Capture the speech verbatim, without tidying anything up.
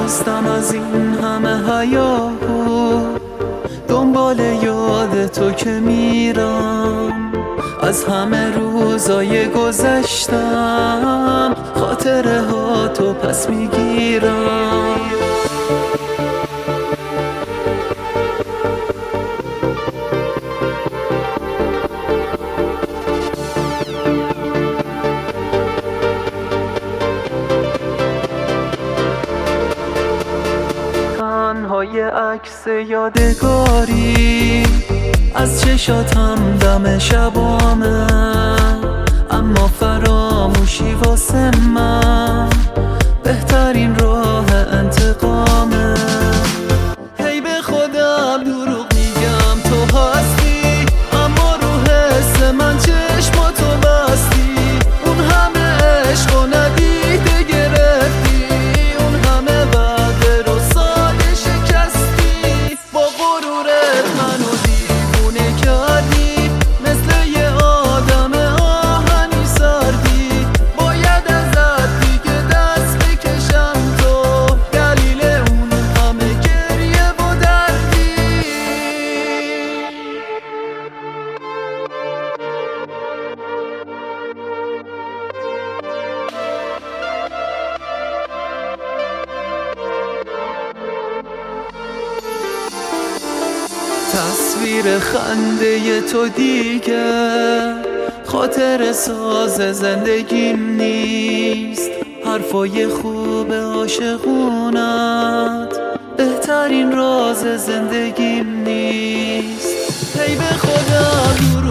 هستم از این همه هیاهو، دنبال یاد تو که میرم. از همه روزای گذشتم خاطره ها تو پس میگیرم. تنهای عکس یادگاری از چشاتم دم شبامه، اما فراموشی واسه من بهترین راه انتقامه. هی به خودم دروغ میگم تو هستی، اما رو حس من چشماتو بستی. اون همه عشق و ندیده گرفتی، اون همه وعده رو ساده شکستی. با غرورت منو دیوونه کردی، مثل یه آدم آهنی سردی. باید ازت دیگه دست بکشم تو، دلیل اون همه گریه و دردی. تصویر خنده تو دیگه خاطر ساز زندگیم نیست. حرفای خوب عاشقونت بهترین راز زندگیم نیست. هی به خودم